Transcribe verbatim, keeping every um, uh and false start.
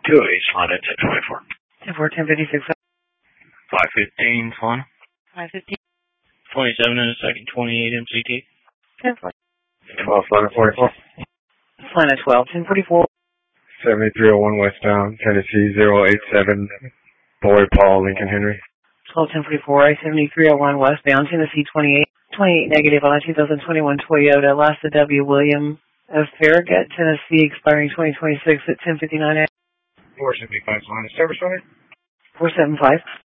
two oh eight, slide at ten twenty-four. ten four, ten fifty-six. five fifteen, flying. five fifteen. twenty-seven in a second, twenty-eight M C T. ten four. twelve, flying at forty-four. Flying at twelve, ten forty-four. seventy-three oh one westbound, Tennessee, zero eight seven, Boy Paul, Lincoln Henry. twelve, ten forty-four, I seventy-three oh one westbound, Tennessee, twenty-eight. twenty-eight negative on a two thousand twenty-one Toyota Lasta W. William of Farragut, Tennessee, expiring twenty twenty-six at ten fifty-nine. four seventy-five, flying at service runner. four seven five.